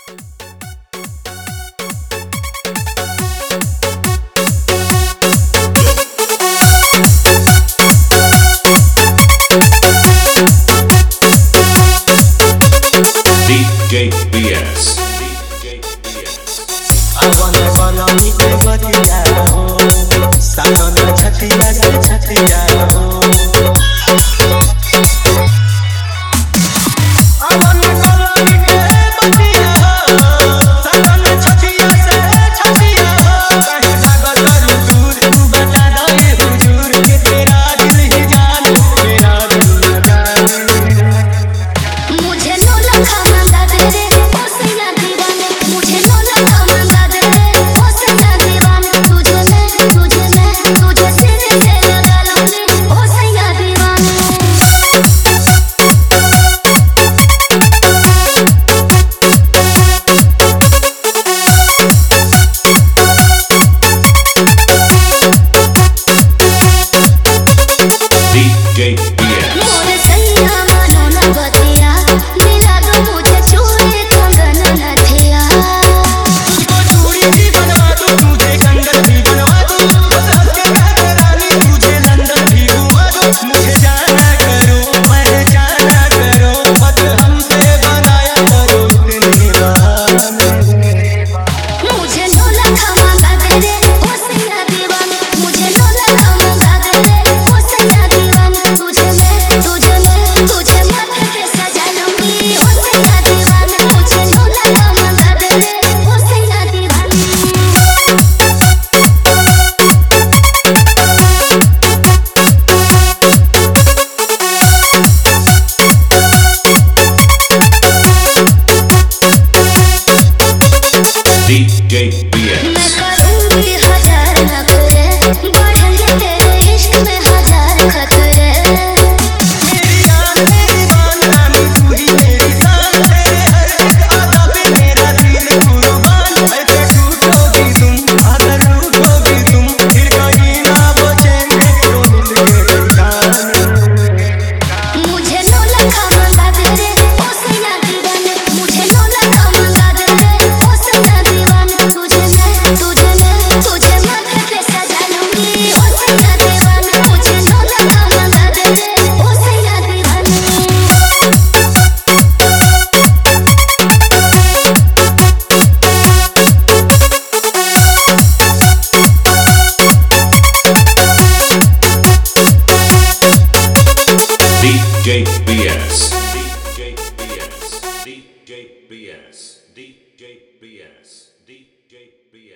DJBS. अवन बनमी के बतिया हो सानन छतिया से छतिया हो अवन बनमी के बतिया हो सानन छतिया से छतिया हो कहीं भागल करू दूर तू बता दे हुजूर के तेरा दिल ही जान मेरा दिल जान मुझे नो लखा मंगा दे रे ओ सैया दीवाने मुझे नो लखा मंगा दे रे ओ सैया दीवाने तुझे सिर से लगा लूं ले ओ सैया दीवाने DJBS. मोरे सैया मानो न बतिया दिला दो मुझे चूड़ी कंगन नथिया तुझको चूड़ी भी बनवा दूं तुझे कंगन भी बनवा दूं बस हंस के कह रानी तुझे लंदन भी घुमा दूं मुझे जाना करो पहचाना करो मत हमसे बनाया करो इतनी बात मुझे नो लखा मंगा दे रे ओ सैया दीवाने मुझे नो लखा मंगा दे रे ओ सैया दीवाने तुझे माथे पे सजा लूंगी ओ सैया दीवाने मुझे नो लखा मंगा दे रे ओ सैया दीवाने DJBS. मैं करूंगी हजार नखरे बढ़ेंगे तेरे इश्क में हजार खतरे मेरी जान मेरी बान रानी तू ही मेरी शान तेरे हर एक अदा पे मेरा दिल कुर्बान ऐसे टूटोगी तुम अगर रूठोगी तुम फिर कहीं ना बचेंगे तो दिल के ठिकाने मुझे नो लखा मंगा दे रे ओ सैया दीवाने मुझे नो लखा मंगा दे रे ओ सैया दीवाने तुझे माथे पे सजा लूंगी ओ सैया दीवाने मुझे नो लखा मंगा दे रे ओ सैया दीवाने DJBS. DJBS. DJBS. DJBS. DJBS.